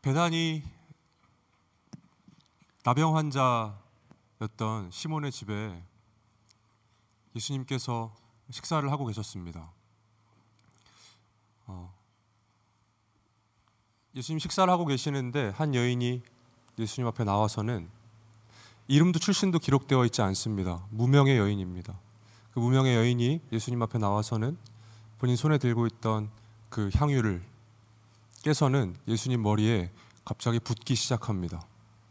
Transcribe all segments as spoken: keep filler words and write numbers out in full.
배단이 나병 환자였던 시몬의 집에 예수님께서 식사를 하고 계셨습니다. 어, 예수님 식사를 하고 계시는데 한 여인이 예수님 앞에 나와서는 이름도 출신도 기록되어 있지 않습니다. 무명의 여인입니다. 그 무명의 여인이 예수님 앞에 나와서는 본인 손에 들고 있던 그 향유를 깨서는 예수님 머리에 갑자기 붓기 시작합니다.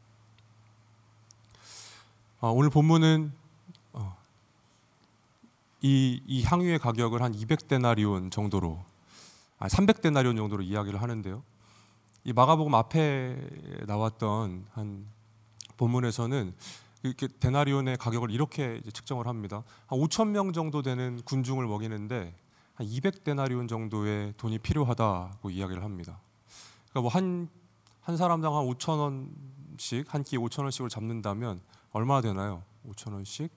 어, 오늘 본문은 어, 이, 이 향유의 가격을 한 이백 데나리온 정도로, 아, 삼백 데나리온 정도로 이야기를 하는데요. 이 마가복음 앞에 나왔던 한 본문에서는 이렇게 데나리온의 가격을 이렇게 이제 측정을 합니다. 한 오천 명 정도 되는 군중을 먹이는데 한 이백 데나리온 정도의 돈이 필요하다고 이야기를 합니다. 그러니까 뭐 한 한 사람당 한 오천 원씩, 한 끼 오천 원씩을 잡는다면 얼마나 되나요? 오천 원씩?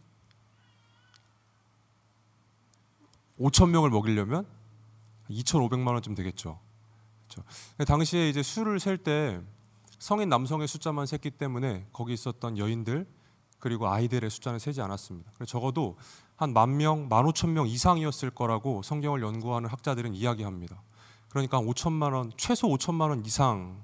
오천 명을 먹이려면 이천오백만 원쯤 되겠죠. 그렇죠? 당시에 이제 술을 셀 때 성인 남성의 숫자만 셌기 때문에 거기 있었던 여인들 그리고 아이들의 숫자는 세지 않았습니다. 적어도 한 만 명, 만 오천 명 이상이었을 거라고 성경을 연구하는 학자들은 이야기합니다. 그러니까 오천만 원, 최소 오천만 원 이상이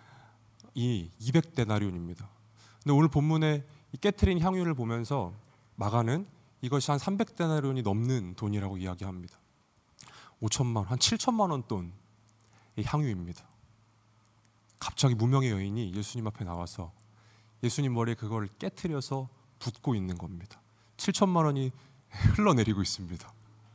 이백 데나리온입니다. 근데 오늘 본문에 이 깨트린 향유를 보면서 마가는 이것이 한 삼백 데나리온이 넘는 돈이라고 이야기합니다. 오천만 원, 한 칠천만 원 돈의 향유입니다. 갑자기 무명의 여인이 예수님 앞에 나와서 예수님 머리에 그걸 깨트려서 붓고 있는 겁니다. 칠천만 원이 흘러내리고 있습니다.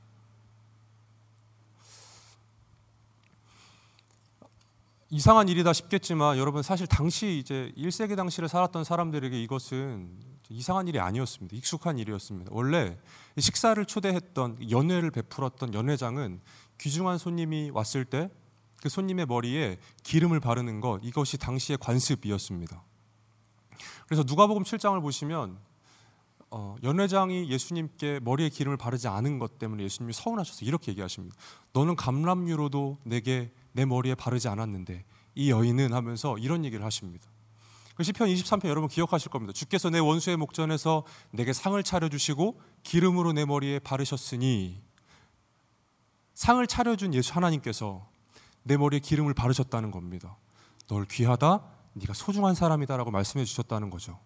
이상한 일이다 싶겠지만 여러분, 사실 당시 이제 일 세기 당시를 살았던 사람들에게 이것은 이상한 일이 아니었습니다. 익숙한 일이었습니다. 원래 식사를 초대했던, 연회를 베풀었던 연회장은 귀중한 손님이 왔을 때 그 손님의 머리에 기름을 바르는 것, 이것이 당시의 관습이었습니다. 그래서 누가복음 칠 장을 보시면 어, 연회장이 예수님께 머리에 기름을 바르지 않은 것 때문에 예수님이 서운하셔서 이렇게 얘기하십니다. 너는 감람유로도 내게 내 머리에 바르지 않았는데 이 여인은, 하면서 이런 얘기를 하십니다. 그 시편 이십삼 편 여러분 기억하실 겁니다. 주께서 내 원수의 목전에서 내게 상을 차려주시고 기름으로 내 머리에 바르셨으니, 상을 차려준 예수 하나님께서 내 머리에 기름을 바르셨다는 겁니다. 널 귀하다, 네가 소중한 사람이다라고 말씀해 주셨다는 거죠.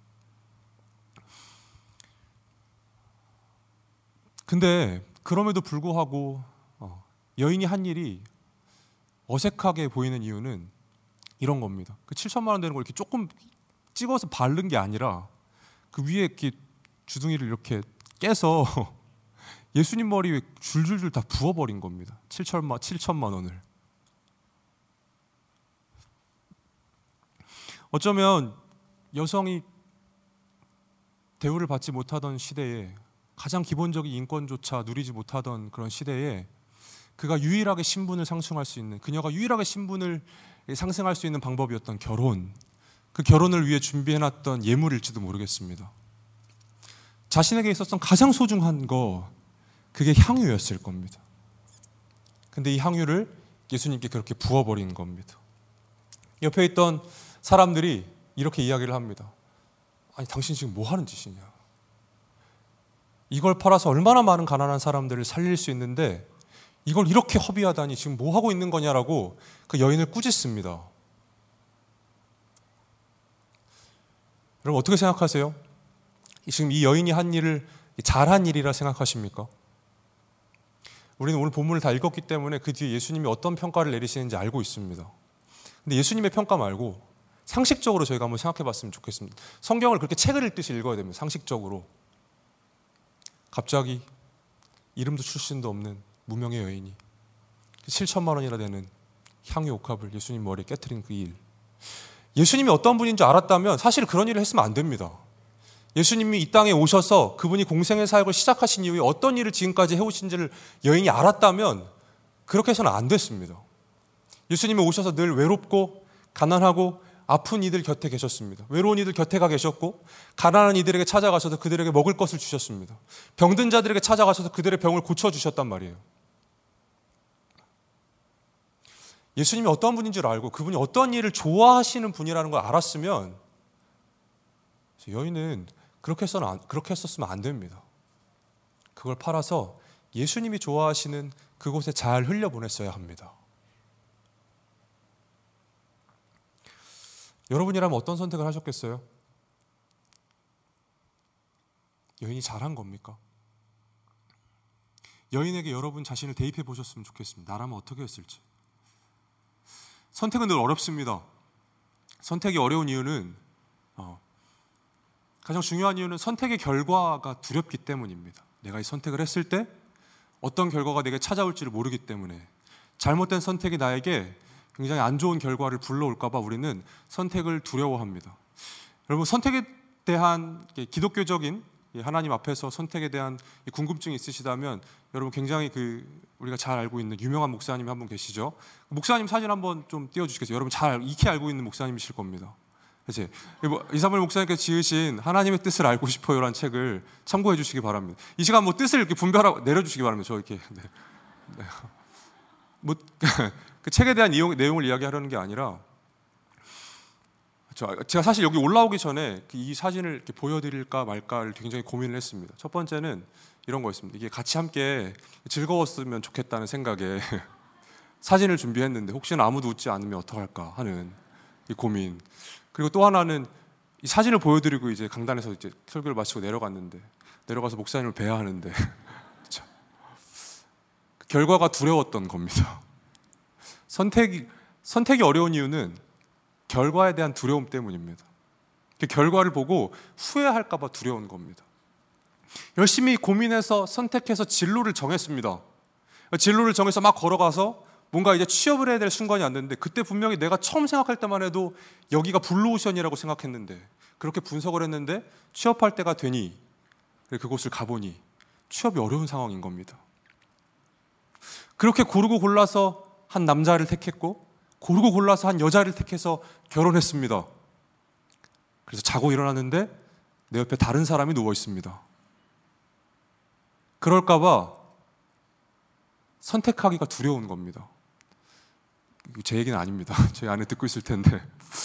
근데 그럼에도 불구하고 어, 여인이 한 일이 어색하게 보이는 이유는 이런 겁니다. 그 칠천만 원 되는 걸 이렇게 조금 찍어서 바른 게 아니라 그 위에 이렇게 주둥이를 이렇게 깨서 예수님 머리에 줄줄줄 다 부어버린 겁니다. 칠천만, 칠천만 원을. 어쩌면 여성이 대우를 받지 못하던 시대에, 가장 기본적인 인권조차 누리지 못하던 그런 시대에 그가 유일하게 신분을 상승할 수 있는, 그녀가 유일하게 신분을 상승할 수 있는 방법이었던 결혼, 그 결혼을 위해 준비해놨던 예물일지도 모르겠습니다. 자신에게 있었던 가장 소중한 거, 그게 향유였을 겁니다. 근데 이 향유를 예수님께 그렇게 부어버린 겁니다. 옆에 있던 사람들이 이렇게 이야기를 합니다. 아니, 당신 지금 뭐 하는 짓이냐? 이걸 팔아서 얼마나 많은 가난한 사람들을 살릴 수 있는데 이걸 이렇게 허비하다니 지금 뭐 하고 있는 거냐라고 그 여인을 꾸짖습니다. 여러분 어떻게 생각하세요? 지금 이 여인이 한 일을 잘한 일이라 생각하십니까? 우리는 오늘 본문을 다 읽었기 때문에 그 뒤에 예수님이 어떤 평가를 내리시는지 알고 있습니다. 근데 예수님의 평가 말고 상식적으로 저희가 한번 생각해 봤으면 좋겠습니다. 성경을 그렇게 책을 읽듯이 읽어야 됩니다. 상식적으로. 갑자기 이름도 출신도 없는 무명의 여인이 칠천만 원이나 되는 향유 옥합을 예수님 머리에 깨트린 그 일, 예수님이 어떤 분인 줄 알았다면 사실 그런 일을 했으면 안 됩니다. 예수님이 이 땅에 오셔서 그분이 공생의 사역을 시작하신 이후에 어떤 일을 지금까지 해오신지를 여인이 알았다면 그렇게 해서는 안 됐습니다. 예수님이 오셔서 늘 외롭고 가난하고 아픈 이들 곁에 계셨습니다. 외로운 이들 곁에 가 계셨고, 가난한 이들에게 찾아가셔서 그들에게 먹을 것을 주셨습니다. 병든 자들에게 찾아가셔서 그들의 병을 고쳐주셨단 말이에요. 예수님이 어떤 분인 줄 알고 그분이 어떤 일을 좋아하시는 분이라는 걸 알았으면 여인은 그렇게 했어는 그렇게 했었으면 안 됩니다. 그걸 팔아서 예수님이 좋아하시는 그곳에 잘 흘려보냈어야 합니다. 여러분이라면 어떤 선택을 하셨겠어요? 여인이 잘한 겁니까? 여인에게 여러분 자신을 대입해 보셨으면 좋겠습니다. 나라면 어떻게 했을지. 선택은 늘 어렵습니다. 선택이 어려운 이유는 어, 가장 중요한 이유는 선택의 결과가 두렵기 때문입니다. 내가 이 선택을 했을 때 어떤 결과가 내게 찾아올지를 모르기 때문에 잘못된 선택이 나에게 굉장히 안 좋은 결과를 불러올까 봐 우리는 선택을 두려워합니다. 여러분, 선택에 대한 기독교적인 하나님 앞에서 선택에 대한 궁금증이 있으시다면 여러분 굉장히 그 우리가 잘 알고 있는 유명한 목사님이 한 분 계시죠. 목사님 사진 한번 좀 띄워주시겠어요? 여러분 잘 익히 알고 있는 목사님이실 겁니다. 그치? 이사무엘 목사님께서 지으신 하나님의 뜻을 알고 싶어요라는 책을 참고해 주시기 바랍니다. 이 시간 뭐 뜻을 이렇게 분별하고 내려주시기 바랍니다. 저 이렇게 네. 네. 뭐 그 책에 대한 이용, 내용을 이야기하려는 게 아니라 제가 사실 여기 올라오기 전에 이 사진을 이렇게 보여드릴까 말까를 굉장히 고민을 했습니다. 첫 번째는 이런 거였습니다. 이게 같이 함께 즐거웠으면 좋겠다는 생각에 사진을 준비했는데 혹시나 아무도 웃지 않으면 어떡할까 하는 이 고민. 그리고 또 하나는 이 사진을 보여드리고 이제 강단에서 이제 설교를 마치고 내려갔는데 내려가서 목사님을 뵈야 하는데 결과가 두려웠던 겁니다. 선택이 선택이 어려운 이유는 결과에 대한 두려움 때문입니다. 그 결과를 보고 후회할까 봐 두려운 겁니다. 열심히 고민해서 선택해서 진로를 정했습니다. 진로를 정해서 막 걸어가서 뭔가 이제 취업을 해야 될 순간이 왔는데 그때 분명히 내가 처음 생각할 때만 해도 여기가 블루오션이라고 생각했는데 그렇게 분석을 했는데 취업할 때가 되니 그곳을 가보니 취업이 어려운 상황인 겁니다. 그렇게 고르고 골라서 한 남자를 택했고 고르고 골라서 한 여자를 택해서 결혼했습니다. 그래서 자고 일어났는데 내 옆에 다른 사람이 누워 있습니다. 그럴까 봐 선택하기가 두려운 겁니다. 제 얘기는 아닙니다. 제 아내 듣고 있을 텐데.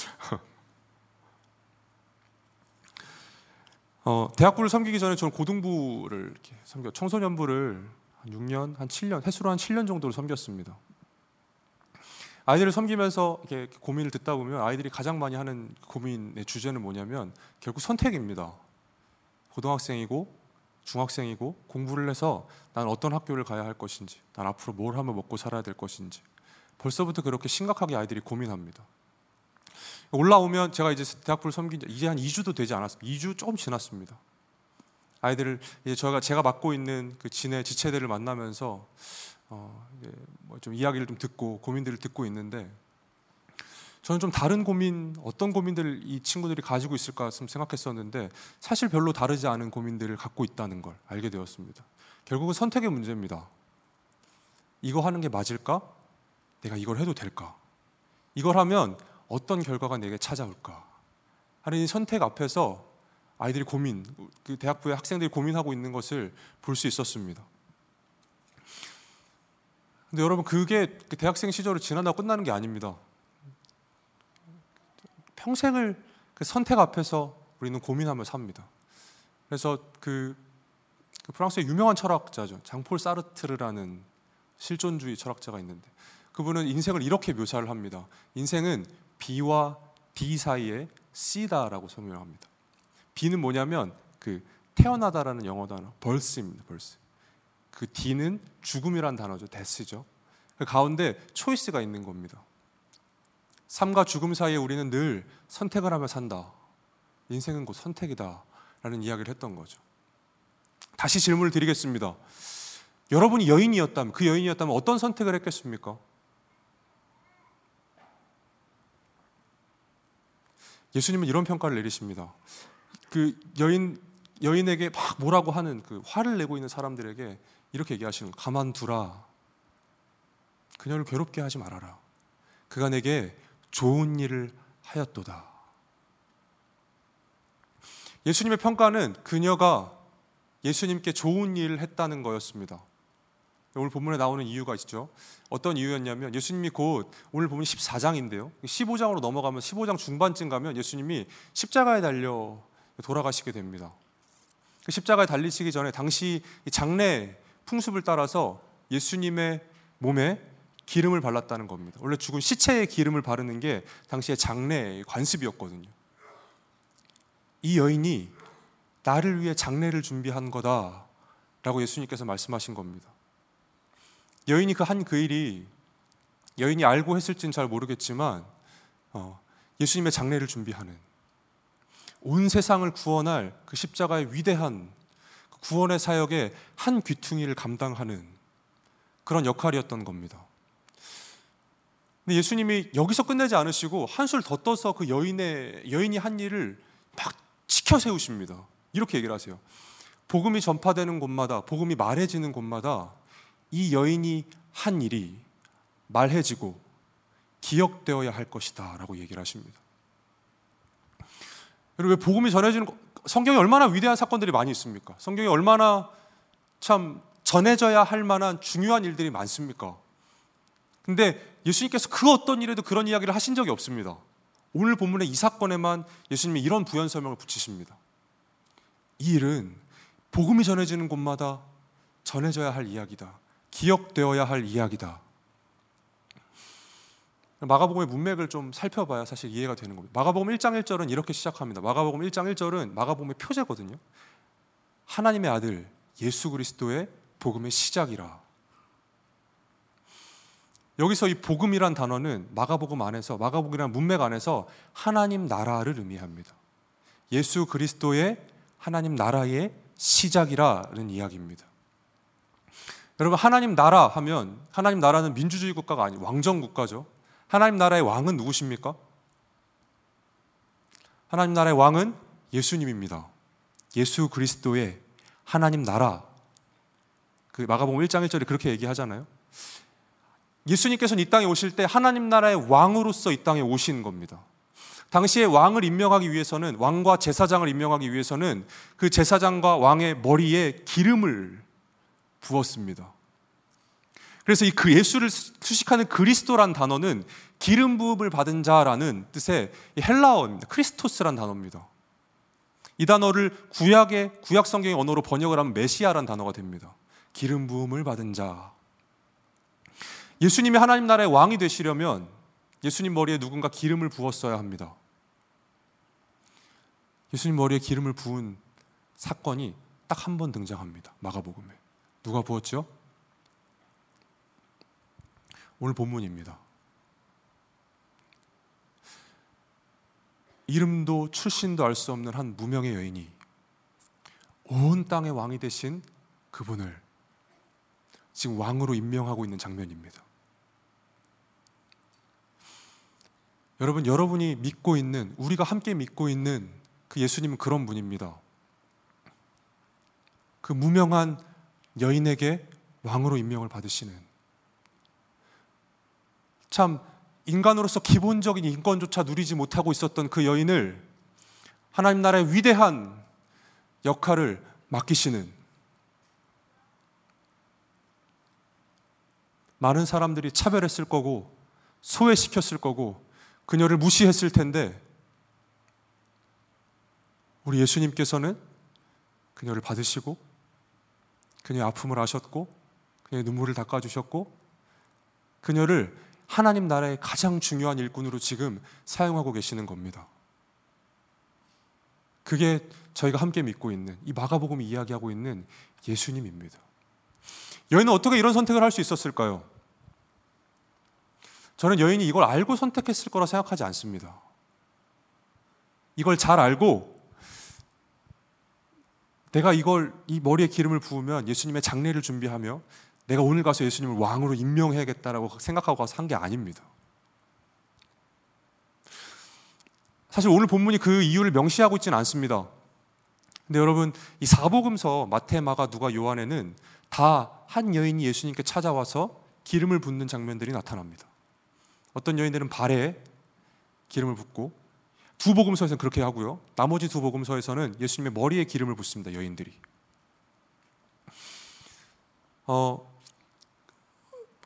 어, 대학부를 섬기기 전에 저는 고등부를 이렇게 섬겨 청소년부를 한 육 년, 한 칠 년, 횟수로 한 칠 년 정도를 섬겼습니다. 아이들을 섬기면서 이렇게 고민을 듣다 보면 아이들이 가장 많이 하는 고민의 주제는 뭐냐면 결국 선택입니다. 고등학생이고 중학생이고 공부를 해서 난 어떤 학교를 가야 할 것인지, 난 앞으로 뭘 하면 먹고 살아야 될 것인지 벌써부터 그렇게 심각하게 아이들이 고민합니다. 올라오면 제가 이제 대학부를 섬긴 지 이제 한 이 주도 되지 않았습니다. 이 주 조금 지났습니다. 아이들을 이제 저희가 제가 맡고 있는 그 진해 지체들을 만나면서 어, 이제 뭐 좀 이야기를 좀 듣고 고민들을 듣고 있는데 저는 좀 다른 고민, 어떤 고민들을 이 친구들이 가지고 있을까 생각했었는데 사실 별로 다르지 않은 고민들을 갖고 있다는 걸 알게 되었습니다. 결국은 선택의 문제입니다. 이거 하는 게 맞을까? 내가 이걸 해도 될까? 이걸 하면 어떤 결과가 내게 찾아올까? 하는 이 선택 앞에서 아이들이 고민, 그 대학부의 학생들이 고민하고 있는 것을 볼 수 있었습니다. 근데 여러분 그게 대학생 시절을 지난다고 끝나는 게 아닙니다. 평생을 그 선택 앞에서 우리는 고민하며 삽니다. 그래서 그, 그 프랑스의 유명한 철학자죠. 장폴 사르트르라는 실존주의 철학자가 있는데 그분은 인생을 이렇게 묘사를 합니다. 인생은 B와 D 사이의 C다라고 설명합니다. B는 뭐냐면 그 태어나다라는 영어 단어 birth입니다. birth. 그 D는 죽음이란 단어죠. death죠. 그 가운데 초이스가 있는 겁니다. 삶과 죽음 사이에 우리는 늘 선택을 하며 산다. 인생은 곧 선택이다 라는 이야기를 했던 거죠. 다시 질문을 드리겠습니다. 여러분이 여인이었다면, 그 여인이었다면 어떤 선택을 했겠습니까? 예수님은 이런 평가를 내리십니다. 그 여인, 여인에게 막 뭐라고 하는 그 화를 내고 있는 사람들에게 이렇게 얘기하시는 거예요. 가만두라. 그녀를 괴롭게 하지 말아라. 그가 내게 좋은 일을 하였도다. 예수님의 평가는 그녀가 예수님께 좋은 일을 했다는 거였습니다. 오늘 본문에 나오는 이유가 있죠. 어떤 이유였냐면 예수님이 곧 오늘 보면 십사 장인데요. 십오 장으로 넘어가면 십오 장 중반쯤 가면 예수님이 십자가에 달려 돌아가시게 됩니다. 그 십자가에 달리시기 전에 당시 장례 풍습을 따라서 예수님의 몸에 기름을 발랐다는 겁니다. 원래 죽은 시체에 기름을 바르는 게 당시의 장례의 관습이었거든요. 이 여인이 나를 위해 장례를 준비한 거다라고 예수님께서 말씀하신 겁니다. 여인이 그 한 그 일이 여인이 알고 했을지는 잘 모르겠지만 어, 예수님의 장례를 준비하는, 온 세상을 구원할 그 십자가의 위대한 구원의 사역의 한 귀퉁이를 감당하는 그런 역할이었던 겁니다. 근데 예수님이 여기서 끝내지 않으시고 한술 더 떠서 그 여인의 여인이 한 일을 막 지켜 세우십니다. 이렇게 얘기를 하세요. 복음이 전파되는 곳마다, 복음이 말해지는 곳마다 이 여인이 한 일이 말해지고 기억되어야 할 것이다 라고 얘기를 하십니다. 여러분, 왜 복음이 전해지는, 성경에 얼마나 위대한 사건들이 많이 있습니까? 성경에 얼마나 참 전해져야 할 만한 중요한 일들이 많습니까? 근데 예수님께서 그 어떤 일에도 그런 이야기를 하신 적이 없습니다. 오늘 본문의 이 사건에만 예수님이 이런 부연 설명을 붙이십니다. 이 일은 복음이 전해지는 곳마다 전해져야 할 이야기다. 기억되어야 할 이야기다. 마가복음의 문맥을 좀 살펴봐야 사실 이해가 되는 겁니다. 마가복음 일 장 일 절은 이렇게 시작합니다. 마가복음 일 장 일 절은 마가복음의 표제거든요. 하나님의 아들 예수 그리스도의 복음의 시작이라. 여기서 이 복음이란 단어는 마가복음 안에서, 마가복음이란 문맥 안에서 하나님 나라를 의미합니다. 예수 그리스도의 하나님 나라의 시작이라는 이야기입니다. 여러분, 하나님 나라 하면, 하나님 나라는 민주주의 국가가 아니고 왕정 국가죠. 하나님 나라의 왕은 누구십니까? 하나님 나라의 왕은 예수님입니다. 예수 그리스도의 하나님 나라. 그 마가복음 일 장 일 절에 그렇게 얘기하잖아요. 예수님께서는 이 땅에 오실 때 하나님 나라의 왕으로서 이 땅에 오신 겁니다. 당시에 왕을 임명하기 위해서는, 왕과 제사장을 임명하기 위해서는 그 제사장과 왕의 머리에 기름을 부었습니다. 그래서 이 그 예수를 수식하는 그리스도란 단어는 기름 부음을 받은 자라는 뜻의 헬라어입니다. 크리스토스란 단어입니다. 이 단어를 구약의 구약 성경의 언어로 번역을 하면 메시아란 단어가 됩니다. 기름 부음을 받은 자. 예수님이 하나님 나라의 왕이 되시려면 예수님 머리에 누군가 기름을 부었어야 합니다. 예수님 머리에 기름을 부은 사건이 딱 한 번 등장합니다. 마가복음에. 누가 부었죠? 오늘 본문입니다. 이름도 출신도 알 수 없는 한 무명의 여인이 온 땅의 왕이 되신 그분을 지금 왕으로 임명하고 있는 장면입니다. 여러분, 여러분이 믿고 있는, 우리가 함께 믿고 있는 그 예수님은 그런 분입니다. 그 무명한 여인에게 왕으로 임명을 받으시는, 참 인간으로서 기본적인 인권조차 누리지 못하고 있었던 그 여인을 하나님 나라의 위대한 역할을 맡기시는, 많은 사람들이 차별했을 거고 소외시켰을 거고 그녀를 무시했을 텐데 우리 예수님께서는 그녀를 받으시고 그녀의 아픔을 아셨고 그녀의 눈물을 닦아주셨고 그녀를 하나님 나라의 가장 중요한 일꾼으로 지금 사용하고 계시는 겁니다. 그게 저희가 함께 믿고 있는, 이 마가복음이 이야기하고 있는 예수님입니다. 여인은 어떻게 이런 선택을 할 수 있었을까요? 저는 여인이 이걸 알고 선택했을 거라 생각하지 않습니다. 이걸 잘 알고 내가 이걸, 이 머리에 기름을 부으면 예수님의 장례를 준비하며 내가 오늘 가서 예수님을 왕으로 임명해야겠다라고 생각하고 가서 한 게 아닙니다. 사실 오늘 본문이 그 이유를 명시하고 있지는 않습니다. 근데 여러분, 이 사복음서 마태, 마가, 누가, 요한에는 다 한 여인이 예수님께 찾아와서 기름을 붓는 장면들이 나타납니다. 어떤 여인들은 발에 기름을 붓고, 두 복음서에서는 그렇게 하고요. 나머지 두 복음서에서는 예수님의 머리에 기름을 붓습니다. 여인들이. 어,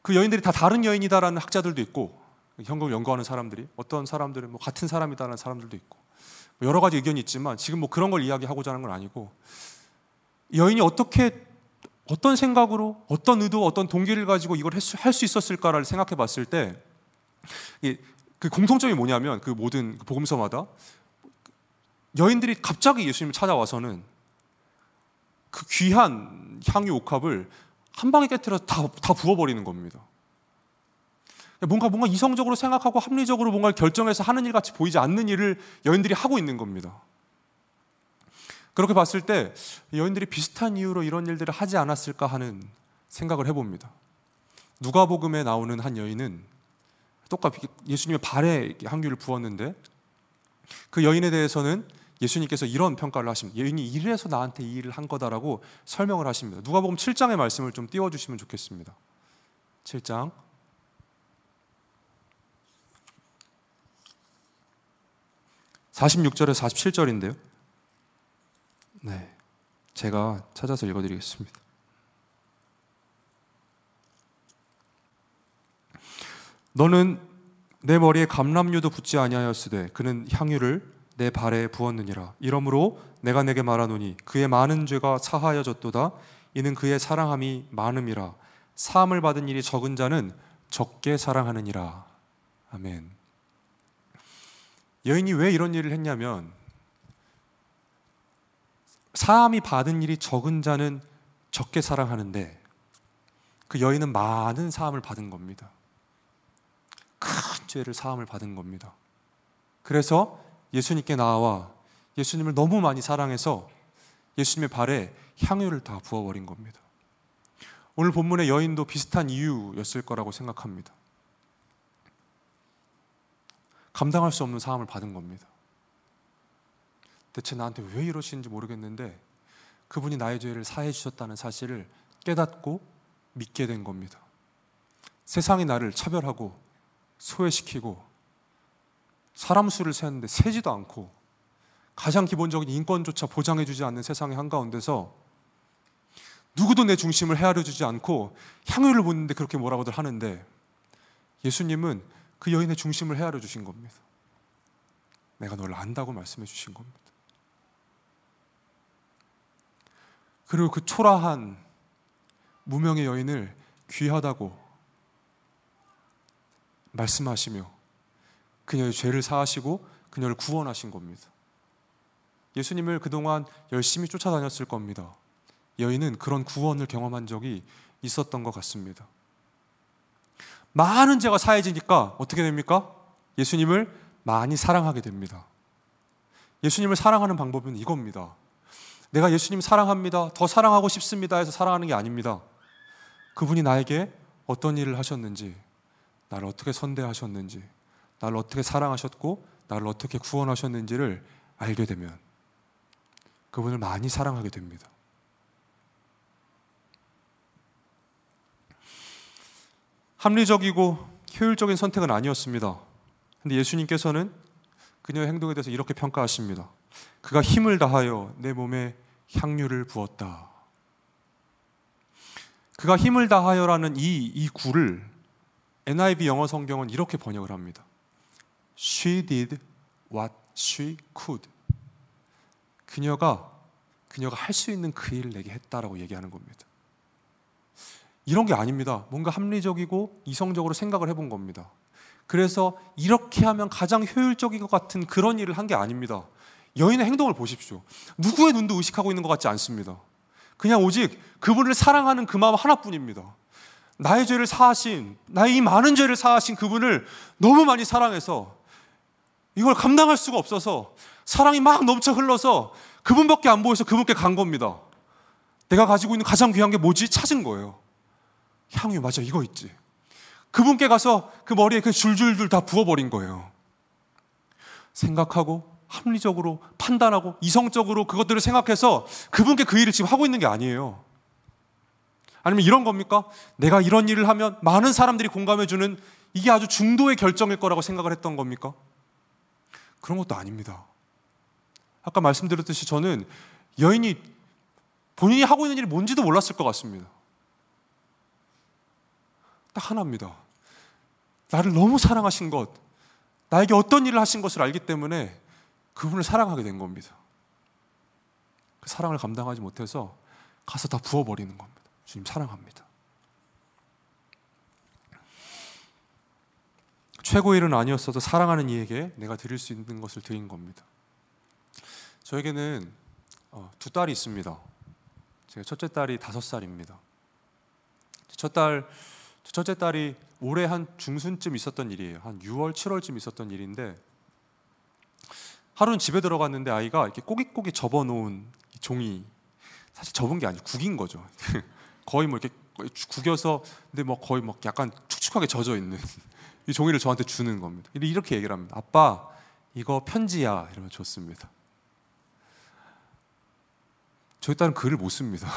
그 여인들이 다 다른 여인이다라는 학자들도 있고, 현금을 연구하는 사람들이, 어떤 사람들은 뭐 같은 사람이다라는 사람들도 있고, 여러 가지 의견이 있지만 지금 뭐 그런 걸 이야기하고자 하는 건 아니고, 여인이 어떻게, 어떤 생각으로, 어떤 의도, 어떤 동기를 가지고 이걸 할 수 있었을까를 생각해 봤을 때, 그 공통점이 뭐냐면, 그 모든 복음서마다 여인들이 갑자기 예수님을 찾아와서는 그 귀한 향유 옥합을 한 방에 깨뜨려서 다, 다 부어버리는 겁니다. 뭔가 뭔가 이성적으로 생각하고 합리적으로 뭔가를 결정해서 하는 일 같이 보이지 않는 일을 여인들이 하고 있는 겁니다. 그렇게 봤을 때 여인들이 비슷한 이유로 이런 일들을 하지 않았을까 하는 생각을 해봅니다. 누가복음에 나오는 한 여인은 똑같이 예수님의 발에 향유를 부었는데, 그 여인에 대해서는 예수님께서 이런 평가를 하십니다. 여인이 이래서 나한테 이 일을 한 거다라고 설명을 하십니다. 누가복음 칠 장의 말씀을 좀 띄워주시면 좋겠습니다. 칠 장 사십육 절에서 사십칠 절인데요. 네, 제가 찾아서 읽어드리겠습니다. 너는 내 머리에 감람유도 붓지 아니하였으되 그는 향유를 내 발에 부었느니라. 이러므로 내가 내게 말하노니 그의 많은 죄가 사하여졌도다. 이는 그의 사랑함이 많음이라. 사함을 받은 일이 적은 자는 적게 사랑하느니라. 아멘. 여인이 왜 이런 일을 했냐면, 사함이 받은 일이 적은 자는 적게 사랑하는데 그 여인은 많은 사함을 받은 겁니다. 큰 죄를 사함을 받은 겁니다. 그래서 예수님께 나와 예수님을 너무 많이 사랑해서 예수님의 발에 향유를 다 부어버린 겁니다. 오늘 본문의 여인도 비슷한 이유였을 거라고 생각합니다. 감당할 수 없는 사함을 받은 겁니다. 대체 나한테 왜 이러시는지 모르겠는데 그분이 나의 죄를 사해 주셨다는 사실을 깨닫고 믿게 된 겁니다. 세상이 나를 차별하고 소외시키고 사람 수를 세는데 세지도 않고 가장 기본적인 인권조차 보장해주지 않는 세상의 한가운데서 누구도 내 중심을 헤아려주지 않고 향유를 붓는데 그렇게 뭐라고들 하는데, 예수님은 그 여인의 중심을 헤아려 주신 겁니다. 내가 너를 안다고 말씀해 주신 겁니다. 그리고 그 초라한 무명의 여인을 귀하다고 말씀하시며 그녀의 죄를 사하시고 그녀를 구원하신 겁니다. 예수님을 그동안 열심히 쫓아다녔을 겁니다. 여인은 그런 구원을 경험한 적이 있었던 것 같습니다. 많은 죄가 사해지니까 어떻게 됩니까? 예수님을 많이 사랑하게 됩니다. 예수님을 사랑하는 방법은 이겁니다. 내가 예수님 사랑합니다, 더 사랑하고 싶습니다 해서 사랑하는 게 아닙니다. 그분이 나에게 어떤 일을 하셨는지, 나를 어떻게 선대하셨는지, 나를 어떻게 사랑하셨고 나를 어떻게 구원하셨는지를 알게 되면 그분을 많이 사랑하게 됩니다. 합리적이고 효율적인 선택은 아니었습니다. 그런데 예수님께서는 그녀의 행동에 대해서 이렇게 평가하십니다. 그가 힘을 다하여 내 몸에 향유를 부었다. 그가 힘을 다하여라는 이, 이 구를 엔아이브이 영어 성경은 이렇게 번역을 합니다. She did what she could. 그녀가 그녀가 할 수 있는 그 일을 내게 했다라고 얘기하는 겁니다. 이런 게 아닙니다. 뭔가 합리적이고 이성적으로 생각을 해본 겁니다. 그래서 이렇게 하면 가장 효율적인 것 같은 그런 일을 한 게 아닙니다. 여인의 행동을 보십시오. 누구의 눈도 의식하고 있는 것 같지 않습니다. 그냥 오직 그분을 사랑하는 그 마음 하나뿐입니다. 나의 죄를 사하신, 나의 이 많은 죄를 사하신 그분을 너무 많이 사랑해서 이걸 감당할 수가 없어서 사랑이 막 넘쳐 흘러서 그분밖에 안 보여서 그분께 간 겁니다. 내가 가지고 있는 가장 귀한 게 뭐지? 찾은 거예요. 향유, 맞아, 이거 있지. 그분께 가서 그 머리에 그 줄줄줄 다 부어버린 거예요. 생각하고 합리적으로 판단하고 이성적으로 그것들을 생각해서 그분께 그 일을 지금 하고 있는 게 아니에요. 아니면 이런 겁니까? 내가 이런 일을 하면 많은 사람들이 공감해주는 이게 아주 중도의 결정일 거라고 생각을 했던 겁니까? 그런 것도 아닙니다. 아까 말씀드렸듯이 저는 여인이 본인이 하고 있는 일이 뭔지도 몰랐을 것 같습니다. 하나입니다. 나를 너무 사랑하신 것, 나에게 어떤 일을 하신 것을 알기 때문에 그분을 사랑하게 된 겁니다. 그 사랑을 감당하지 못해서 가서 다 부어버리는 겁니다. 주님 사랑합니다. 최고의 일은 아니었어도 사랑하는 이에게 내가 드릴 수 있는 것을 드린 겁니다. 저에게는 어, 두 딸이 있습니다. 제 첫째 딸이 다섯 살입니다. 첫 딸, 첫째 딸이 올해 한 중순쯤 있었던 일이에요. 한 유월, 칠월쯤 있었던 일인데 하루는 집에 들어갔는데 아이가 이렇게 꼬깃꼬깃 접어놓은 종이, 사실 접은 게 아니고 구긴 거죠. 거의 뭐 이렇게 구겨서 근데 뭐 거의 막 약간 축축하게 젖어 있는 이 종이를 저한테 주는 겁니다. 이렇게 얘기를 합니다. 아빠, 이거 편지야. 이러면 줬습니다. 저희 딸은 글을 못 씁니다.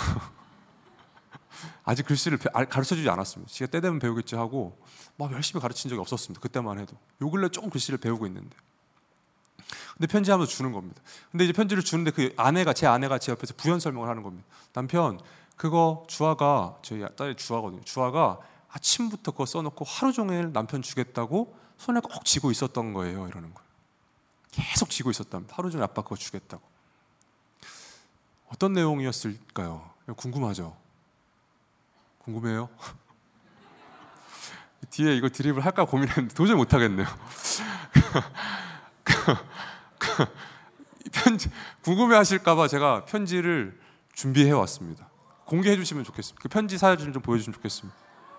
아직 글씨를 가르쳐주지 않았습니다. 지가 때 되면 배우겠지 하고 막 열심히 가르친 적이 없었습니다. 그때만 해도. 요 근래 조금 글씨를 배우고 있는데. 근데 편지하면서 주는 겁니다. 근데 이제 편지를 주는데 그 아내가, 제 아내가 제 옆에서 부연 설명을 하는 겁니다. 남편, 그거 주아가, 저희 딸이 주아거든요. 주아가 아침부터 그거 써놓고 하루 종일 남편 주겠다고 손에 꼭 쥐고 있었던 거예요. 이러는 거예요. 계속 쥐고 있었답니다. 하루 종일 아빠 그거 주겠다고. 어떤 내용이었을까요? 궁금하죠? 궁금해요? 뒤에 이거 드립을 할까 고민했는데 도저히 못하겠네요. 편지, 궁금해하실까봐 제가 편지를 준비해 왔습니다. 공개해 주시면 좋겠습니다. 그 편지 사연을 좀 보여주시면 좋겠습니다.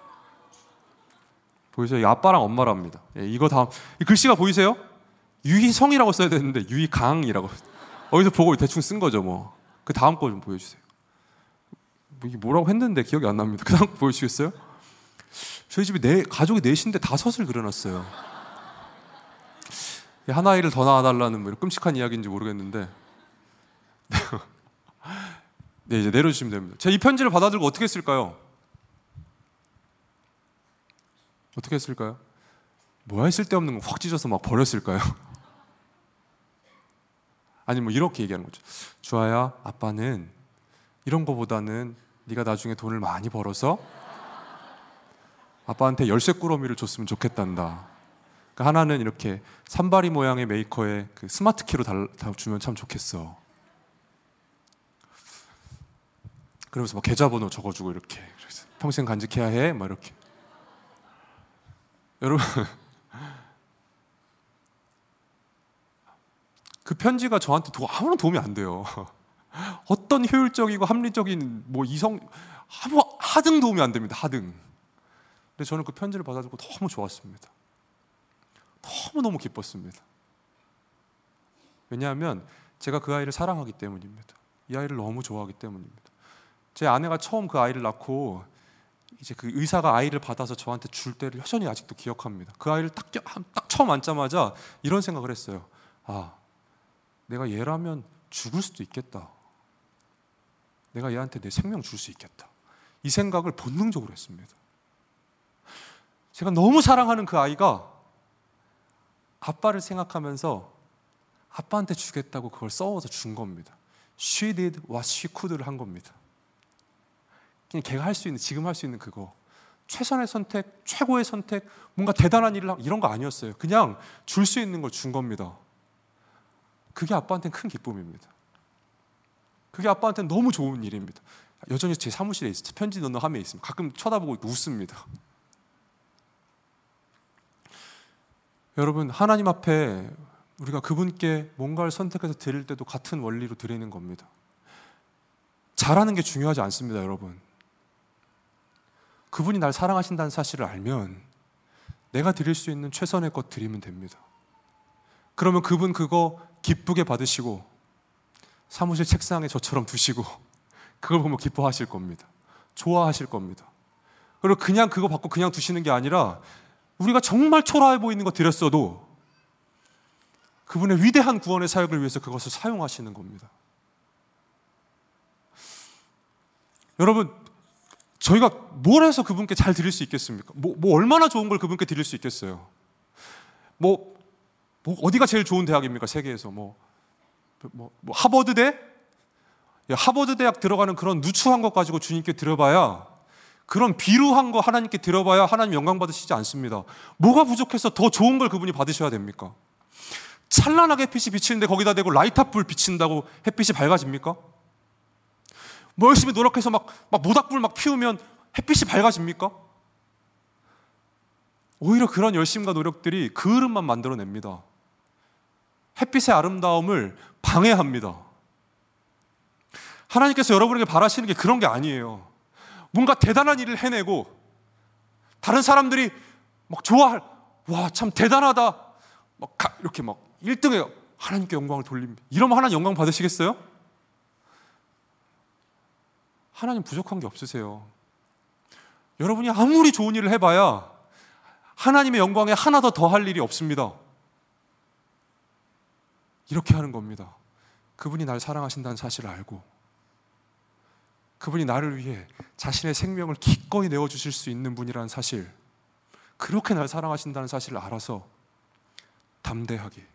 보이세요? 이 아빠랑 엄마랍니다. 예, 이거 다음 이 글씨가 보이세요? 유희성이라고 써야 되는데 유희강이라고 어디서 보고 대충 쓴 거죠. 뭐 그 다음 거 좀 보여주세요. 뭐 이게 뭐라고 했는데 기억이 안 납니다. 그 다음 거 보여주시겠어요? 저희 집에 네 가족이 넷인데 다섯을 그려놨어요. 한 아이를 더 낳아달라는 뭐 이런 끔찍한 이야기인지 모르겠는데 네, 이제 내려주시면 됩니다. 제가 이 편지를 받아들고 어떻게 했을까요? 어떻게 했을까요? 뭐야, 쓸데없는 거 확 찢어서 막 버렸을까요? 아니 뭐 이렇게 얘기하는 거죠. 주아야, 아빠는 이런 거보다는 네가 나중에 돈을 많이 벌어서 아빠한테 열쇠 꾸러미를 줬으면 좋겠단다. 그러니까 하나는 이렇게 산발이 모양의 메이커에 그 스마트 키로 달, 주면 참 좋겠어. 그러면서 막 계좌번호 적어주고 이렇게 평생 간직해야 해, 막 이렇게. 여러분, 그 편지가 저한테 도, 아무런 도움이 안 돼요. 어떤 효율적이고 합리적인 뭐 이성 아무 하등 도움이 안 됩니다. 하등. 근데 저는 그 편지를 받아들고 너무 좋았습니다. 너무너무 기뻤습니다. 왜냐하면 제가 그 아이를 사랑하기 때문입니다. 이 아이를 너무 좋아하기 때문입니다. 제 아내가 처음 그 아이를 낳고 이제 그 의사가 아이를 받아서 저한테 줄 때를 여전히 아직도 기억합니다. 그 아이를 딱, 딱 처음 앉자마자 이런 생각을 했어요. 아, 내가 얘라면 죽을 수도 있겠다. 내가 얘한테 내 생명 줄 수 있겠다. 이 생각을 본능적으로 했습니다. 제가 너무 사랑하는 그 아이가 아빠를 생각하면서 아빠한테 주겠다고 그걸 써서 준 겁니다. She did what she could를 한 겁니다. 그냥 걔가 할 수 있는, 지금 할 수 있는 그거. 최선의 선택, 최고의 선택, 뭔가 대단한 일을 이런 거 아니었어요. 그냥 줄 수 있는 걸 준 겁니다. 그게 아빠한테는 큰 기쁨입니다. 그게 아빠한테는 너무 좋은 일입니다. 여전히 제 사무실에 있어요. 편지 넣는 화면에 있습니다. 가끔 쳐다보고 웃습니다. 여러분, 하나님 앞에 우리가 그분께 뭔가를 선택해서 드릴 때도 같은 원리로 드리는 겁니다. 잘하는 게 중요하지 않습니다, 여러분. 그분이 날 사랑하신다는 사실을 알면 내가 드릴 수 있는 최선의 것 드리면 됩니다. 그러면 그분 그거 기쁘게 받으시고 사무실 책상에 저처럼 두시고 그걸 보면 기뻐하실 겁니다. 좋아하실 겁니다. 그리고 그냥 그거 받고 그냥 두시는 게 아니라 우리가 정말 초라해 보이는 거 드렸어도 그분의 위대한 구원의 사역을 위해서 그것을 사용하시는 겁니다. 여러분, 저희가 뭘 해서 그분께 잘 드릴 수 있겠습니까? 뭐, 뭐 얼마나 좋은 걸 그분께 드릴 수 있겠어요? 뭐, 뭐 어디가 제일 좋은 대학입니까? 세계에서 뭐, 뭐, 뭐 하버드대? 야, 하버드 대학 들어가는 그런 누추한 것 가지고 주님께 드려봐야 그런 비루한 거 하나님께 드려봐야 하나님 영광 받으시지 않습니다. 뭐가 부족해서 더 좋은 걸 그분이 받으셔야 됩니까? 찬란하게 햇빛이 비치는데 거기다 대고 라이터 불 비친다고 햇빛이 밝아집니까? 뭐 열심히 노력해서 막, 막 모닥불 막 피우면 햇빛이 밝아집니까? 오히려 그런 열심과 노력들이 그을음만 만들어냅니다. 햇빛의 아름다움을 방해합니다. 하나님께서 여러분에게 바라시는 게 그런 게 아니에요. 뭔가 대단한 일을 해내고 다른 사람들이 막 좋아할, 와, 참 대단하다, 막 이렇게 막 일 등에 하나님께 영광을 돌립니다. 이러면 하나님 영광 받으시겠어요? 하나님 부족한 게 없으세요. 여러분이 아무리 좋은 일을 해봐야 하나님의 영광에 하나 더 더할 일이 없습니다. 이렇게 하는 겁니다. 그분이 날 사랑하신다는 사실을 알고, 그분이 나를 위해 자신의 생명을 기꺼이 내어주실 수 있는 분이라는 사실, 그렇게 날 사랑하신다는 사실을 알아서 담대하게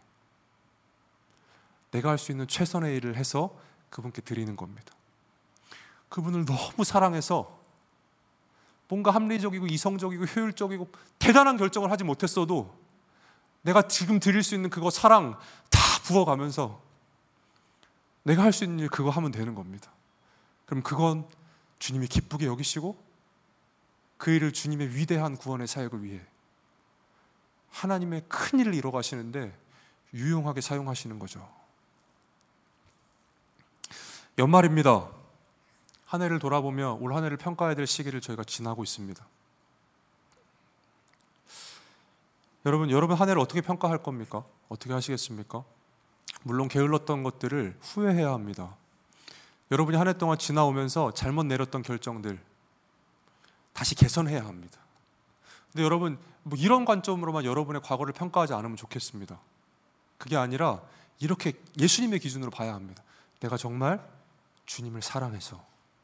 내가 할 수 있는 최선의 일을 해서 그분께 드리는 겁니다. 그분을 너무 사랑해서 뭔가 합리적이고 이성적이고 효율적이고 대단한 결정을 하지 못했어도 내가 지금 드릴 수 있는 그거 사랑 다 부어가면서 내가 할 수 있는 일 그거 하면 되는 겁니다. 그럼 그건 주님이 기쁘게 여기시고 그 일을 주님의 위대한 구원의 사역을 위해 하나님의 큰 일을 이뤄 가시는데 유용하게 사용하시는 거죠. 연말입니다. 한 해를 돌아보며 올 한 해를 평가해야 될 시기를 저희가 지나고 있습니다. 여러분, 여러분 한 해를 어떻게 평가할 겁니까? 어떻게 하시겠습니까? 물론 게을렀던 것들을 후회해야 합니다. 여러분이 한 해 동안 지나오면서 잘못 내렸던 결정들 다시 개선해야 합니다. 근데 여러분, 뭐 이런 관점으로만 여러분의 과거를 평가하지 않으면 좋겠습니다. 그게 아니라 이렇게 예수님의 기준으로 봐야 합니다. 내가 정말 주님을 사랑해서,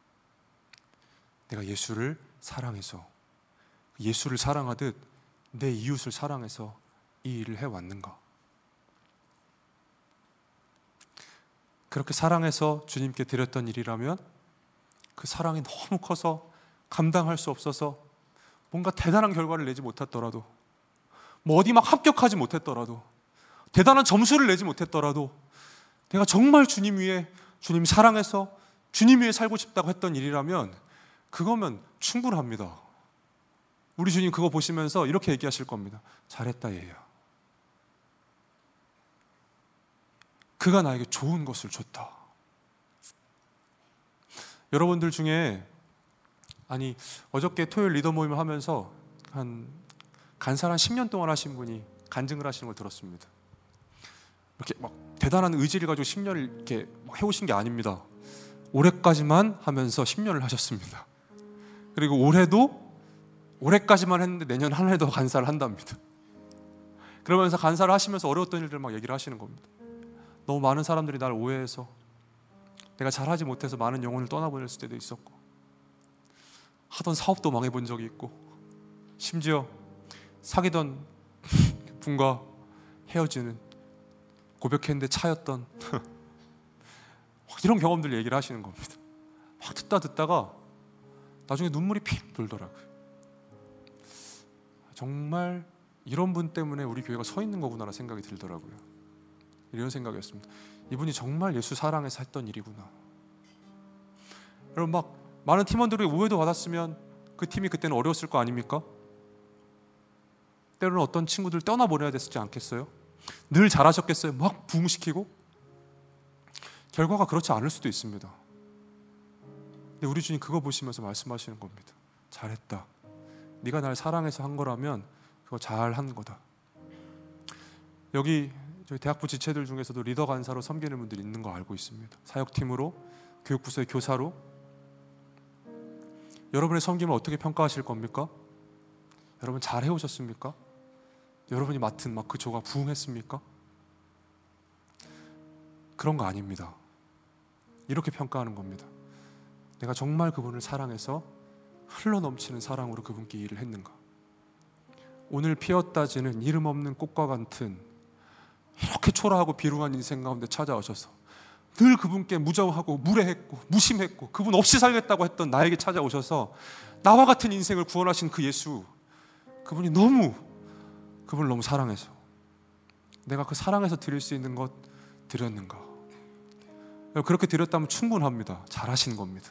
내가 예수를 사랑해서, 예수를 사랑하듯 내 이웃을 사랑해서 이 일을 해왔는가? 그렇게 사랑해서 주님께 드렸던 일이라면 그 사랑이 너무 커서 감당할 수 없어서 뭔가 대단한 결과를 내지 못했더라도, 뭐 어디 막 합격하지 못했더라도, 대단한 점수를 내지 못했더라도 내가 정말 주님 위에, 주님 사랑해서 주님 위에 살고 싶다고 했던 일이라면 그거면 충분합니다. 우리 주님 그거 보시면서 이렇게 얘기하실 겁니다. 잘했다 얘야. 그가 나에게 좋은 것을 줬다. 여러분들 중에, 아니 어저께 토요일 리더 모임을 하면서 한 간사를 한 십 년 동안 하신 분이 간증을 하시는 걸 들었습니다. 이렇게 막 대단한 의지를 가지고 십 년을 이렇게 해오신 게 아닙니다. 올해까지만 하면서 십 년을 하셨습니다. 그리고 올해도 올해까지만 했는데 내년 한 해 더 간사를 한답니다. 그러면서 간사를 하시면서 어려웠던 일들 막 얘기를 하시는 겁니다. 너무 많은 사람들이 날 오해해서 내가 잘하지 못해서 많은 영혼을 떠나보낼 때도 있었고, 하던 사업도 망해본 적이 있고, 심지어 사귀던 분과 헤어지는, 고백했는데 차였던 이런 경험들 얘기를 하시는 겁니다. 막 듣다 듣다가 나중에 눈물이 픽 돌더라고요. 정말 이런 분 때문에 우리 교회가 서 있는 거구나 라는 생각이 들더라고요. 이런 생각이었습니다. 이분이 정말 예수 사랑해서 했던 일이구나. 여러분, 막 많은 팀원들이 오해도 받았으면 그 팀이 그때는 어려웠을 거 아닙니까? 때로는 어떤 친구들 떠나보내야 됐지 않겠어요? 늘 잘하셨겠어요? 막 부흥시키고? 결과가 그렇지 않을 수도 있습니다. 근데 우리 주님 그거 보시면서 말씀하시는 겁니다. 잘했다. 네가 날 사랑해서 한 거라면 그거 잘한 거다. 여기 저희 대학부 지체들 중에서도 리더 간사로 섬기는 분들이 있는 거 알고 있습니다. 사역팀으로, 교육부서의 교사로. 여러분의 섬김을 어떻게 평가하실 겁니까? 여러분 잘 해오셨습니까? 여러분이 맡은 막 그 조가 부흥했습니까? 그런 거 아닙니다. 이렇게 평가하는 겁니다. 내가 정말 그분을 사랑해서 흘러넘치는 사랑으로 그분께 일을 했는가? 오늘 피었다지는 이름 없는 꽃과 같은 이렇게 초라하고 비루한 인생 가운데 찾아오셔서 늘 그분께 무정하고 무례했고 무심했고 그분 없이 살겠다고 했던 나에게 찾아오셔서 나와 같은 인생을 구원하신 그 예수, 그분이 너무 그분을 너무 사랑해서 내가 그 사랑해서 드릴 수 있는 것 드렸는가? 그렇게 드렸다면 충분합니다. 잘하신 겁니다.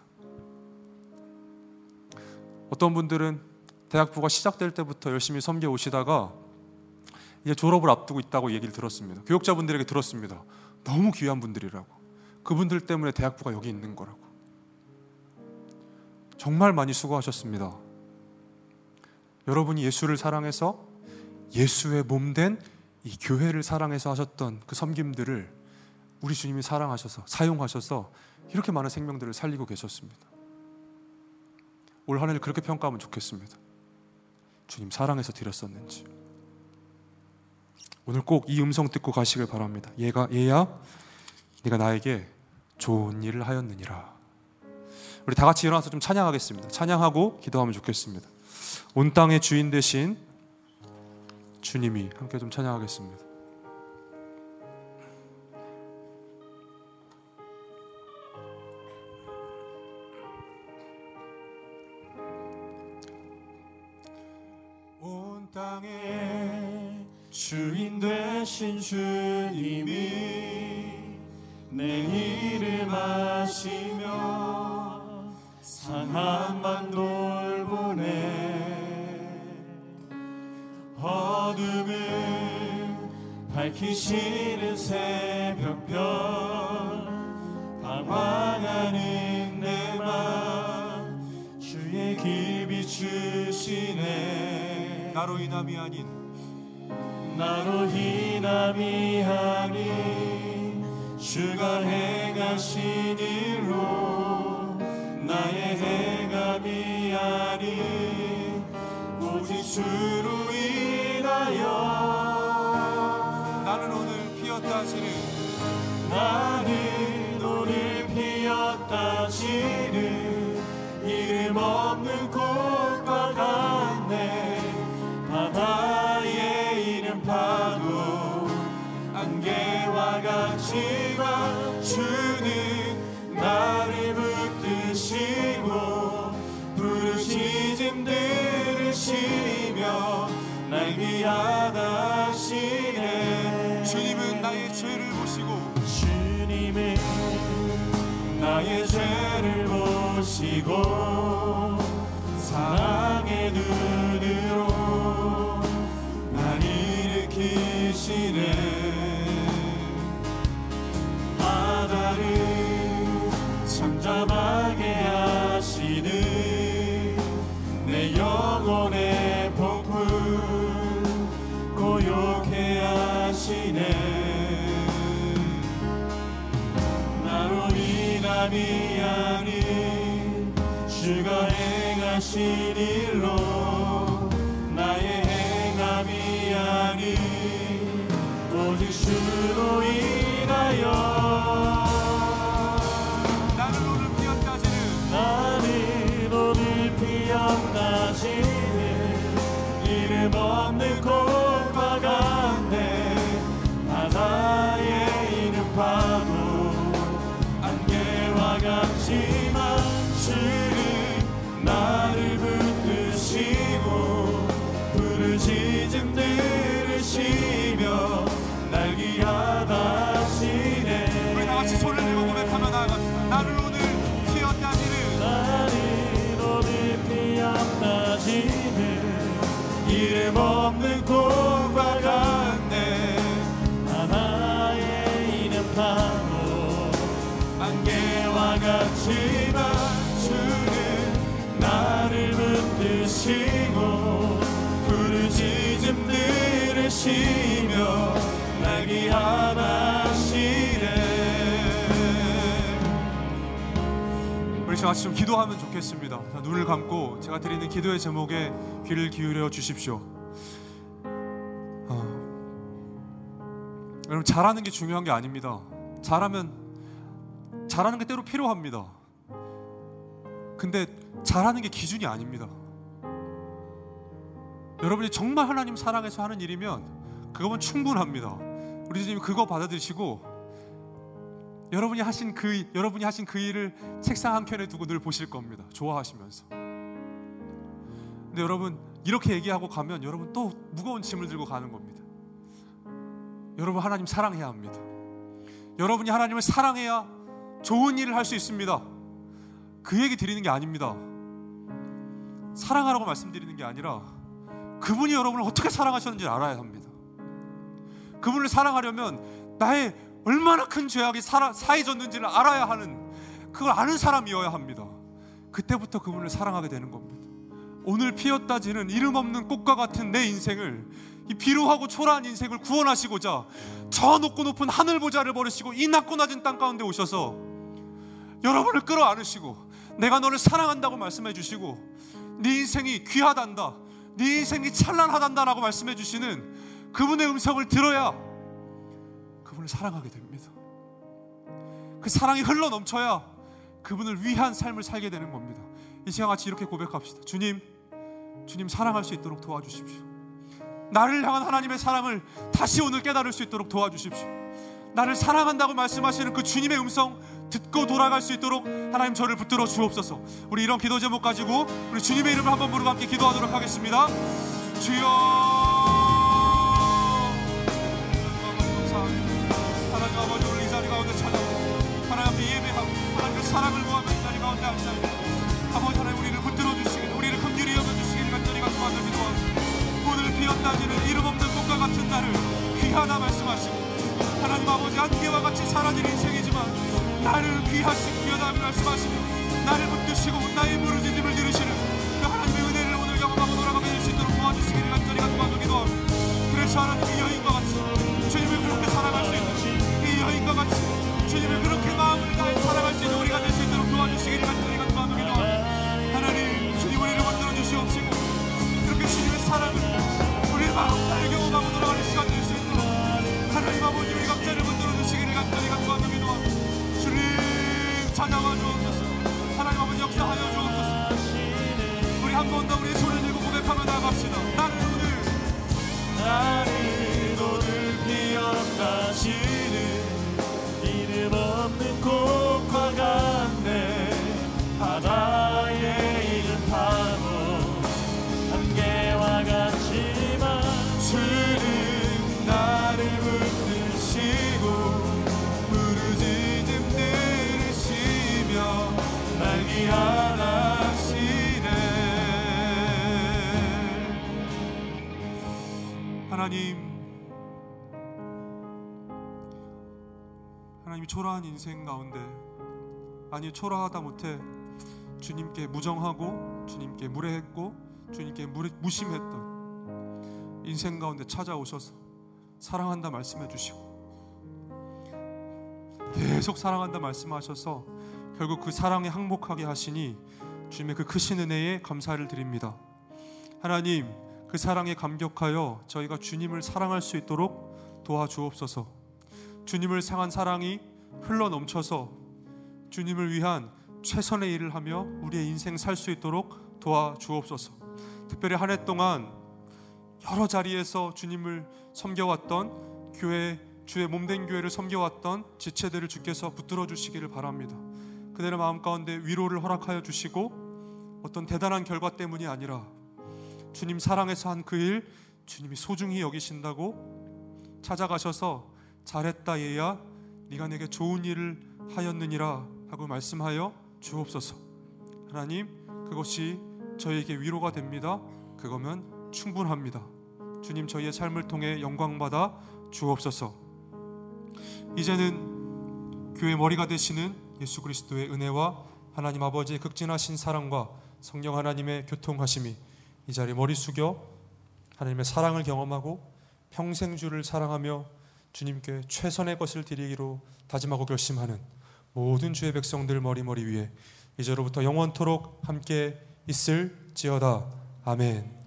어떤 분들은 대학부가 시작될 때부터 열심히 섬겨 오시다가 이제 졸업을 앞두고 있다고 얘기를 들었습니다. 교육자분들에게 들었습니다. 너무 귀한 분들이라고. 그분들 때문에 대학부가 여기 있는 거라고. 정말 많이 수고하셨습니다. 여러분이 예수를 사랑해서 예수의 몸된 이 교회를 사랑해서 하셨던 그 섬김들을 우리 주님이 사랑하셔서 사용하셔서 이렇게 많은 생명들을 살리고 계셨습니다. 올 한 해를 그렇게 평가하면 좋겠습니다. 주님 사랑해서 드렸었는지. 오늘 꼭 이 음성 듣고 가시길 바랍니다. 얘가 얘야 네가 나에게 좋은 일을 하였느니라. 우리 다 같이 일어나서 좀 찬양하겠습니다. 찬양하고 기도하면 좋겠습니다. 온 땅의 주인 되신 주님이 함께 좀 찬양하겠습니다. 온 땅의 주인 되신 주님이 내 이름 아시며 상한만 돌보네. 어둠을 밝히시는 새벽별 방황하는 내 맘 주의 길 비추시네. 나로 인함이 아닌 나로 인함이 아닌 주가 행하신 일로 나의 행함이 아닌 오직 주로 인하여 나는 오늘 피었다 하시는 나는 오늘 피었다 하시는 이름 없는 꽃과 같네. 바다의 이름 파도 안개와 같지만 주는 나를 붙드시고 부르짖음 들으시며 날 귀하다 하시네. 주님은 나의 죄를 보시고 주님은 나의 죄를 보시고 사랑의 눈으로 날 일으키시네. 바다를 잠잠하게 하시는 내 영혼의 폭풍 고요케 하시네. 나로 인함이 아닌 주가 행하신 일로 나의 행함이 아닌 오직 주로 인하여 나는 오늘 피었다 하시는 나는 오늘 피었다 하시는 이름 없는 꽃과 같네. 바다의 이름 파도 안개와 같지만 주는 나를 붙드시고 부르짖음 들으시며 날 귀하다 하시네. 우리 다 같이 손을 들고 고백하며 나아갑시다. 나는 오늘 피었다 하시는 나는 오늘 피었다 하시는 이름 없는 꽃과 같네. 바다의 이름 파도 안개와 같지만 주는 나를 붙드시고 부르짖음 들으시며 날 귀하다 하시네. 우리 다 같이 좀 기도하면 좋겠습니다. 자, 눈을 감고 제가 드리는 기도의 제목에 귀를 기울여 주십시오. 어, 여러분 잘하는 게 중요한 게 아닙니다. 잘하면 잘하는 게 때로 필요합니다. 근데 잘하는 게 기준이 아닙니다. 여러분이 정말 하나님 사랑해서 하는 일이면 그거면 충분합니다. 우리 주님 그거 받아들이시고 여러분이 하신 그 여러분이 하신 그 일을 책상 한 켠에 두고 늘 보실 겁니다. 좋아하시면서. 근데 여러분 이렇게 얘기하고 가면 여러분 또 무거운 짐을 들고 가는 겁니다. 여러분 하나님 사랑해야 합니다. 여러분이 하나님을 사랑해야 좋은 일을 할 수 있습니다. 그 얘기 드리는 게 아닙니다. 사랑하라고 말씀드리는 게 아니라 그분이 여러분을 어떻게 사랑하셨는지 알아야 합니다. 그분을 사랑하려면 나의 얼마나 큰 죄악이 사해졌는지를 알아야 하는, 그걸 아는 사람이어야 합니다. 그때부터 그분을 사랑하게 되는 겁니다. 오늘 피었다 지는 이름 없는 꽃과 같은 내 인생을, 이 비루하고 초라한 인생을 구원하시고자 저 높고 높은 하늘 보좌를 버리시고 이 낮고 낮은 땅 가운데 오셔서 여러분을 끌어안으시고 내가 너를 사랑한다고 말씀해 주시고 네 인생이 귀하단다, 네 인생이 찬란하단다 라고 말씀해 주시는 그분의 음성을 들어야 그분을 사랑하게 됩니다. 그 사랑이 흘러 넘쳐야 그분을 위한 삶을 살게 되는 겁니다. 이 시간 같이 이렇게 고백합시다. 주님, 주님 사랑할 수 있도록 도와주십시오. 나를 향한 하나님의 사랑을 다시 오늘 깨달을 수 있도록 도와주십시오. 나를 사랑한다고 말씀하시는 그 주님의 음성 듣고 돌아갈 수 있도록 하나님 저를 붙들어 주옵소서. 우리 이런 기도 제목 가지고 우리 주님의 이름을 한번 부르고 함께 기도하도록 하겠습니다. 주여, 감사합니다. 하나님 아버지, 오늘 이 자리 가운데 찾아오고 하나님 앞에 예배하고 하나님의 사랑을 구하며 이 자리 가운데 앉아있는 아버지 하나님, 우리를 붙들어 주시길, 우리를 긍휼히 여겨주시길 간절히 간구하며 기도합니다. 오늘 비었다지는 이름 없는 꽃과 같은 나를 귀하다 말씀하시고 하나님 아버지, 안개와 같이 사라질 인생이지만 나를 귀하시고 귀하다 말씀하시며 나를 붙드시고 나의 부르짖음을 들으시는 그 하나님의 은혜를 오늘 경험하고 돌아가게 될 수 있도록 도와주시기를 간절히 간구하며 기도합니다. 그래서 하나님, 이 여인과 같이 주님을 그렇게 사랑할 수 있는, 이 여인과 같이 주님을 그렇게 마음을 다해 사랑할 수 있는 우리가 될 수 있도록 도와주시기를 간절히 간구하며 기도합니다. 하나님, 주님 우리를 만들어 주시옵시고 그렇게 주님의 사랑을 우리의 마음 다해 경험하고 돌아가는 시간 될 수 있도록 하나님 아버지, 우리 각자를 만들어 주시기를 간절히 간구하며 기도합니다. 주님 찾아와 주옵소서. 하나님 아버지, 역사하여 주옵소서. 우리 한 번 더 우리의 손을 들고 고백하며 나아갑시다. 나를 오늘 나를 오늘 피어나시는 이름 없는 꽃과 같네. 바다에 있는 파도 안개와 같지만 주는 나를 붙드시고 부르짖음 들으시며 날 귀환하시네. 하나님, 하나님이 초라한 인생 가운데, 아니 초라하다 못해 주님께 무정하고 주님께 무례했고 주님께 무심했던 인생 가운데 찾아오셔서 사랑한다 말씀해 주시고 계속 사랑한다 말씀하셔서 결국 그 사랑에 항복하게 하시니 주님의 그 크신 은혜에 감사를 드립니다. 하나님, 그 사랑에 감격하여 저희가 주님을 사랑할 수 있도록 도와주옵소서. 주님을 향한 사랑이 흘러 넘쳐서 주님을 위한 최선의 일을 하며 우리의 인생 살 수 있도록 도와주옵소서. 특별히 한 해 동안 여러 자리에서 주님을 섬겨왔던 교회, 주의 몸된 교회를 섬겨왔던 지체들을 주께서 붙들어 주시기를 바랍니다. 그들의 마음 가운데 위로를 허락하여 주시고 어떤 대단한 결과 때문이 아니라 주님 사랑에서 한 그 일 주님이 소중히 여기신다고 찾아가셔서 잘했다 얘야, 네가 내게 좋은 일을 하였느니라 하고 말씀하여 주옵소서. 하나님, 그것이 저희에게 위로가 됩니다. 그거면 충분합니다. 주님, 저희의 삶을 통해 영광받아 주옵소서. 이제는 교회 머리가 되시는 예수 그리스도의 은혜와 하나님 아버지의 극진하신 사랑과 성령 하나님의 교통하심이 이 자리에 머리 숙여 하나님의 사랑을 경험하고 평생 주를 사랑하며 주님께 최선의 것을 드리기로 다짐하고 결심하는 모든 주의 백성들 머리머리 위에 이제로부터 영원토록 함께 있을지어다. 아멘.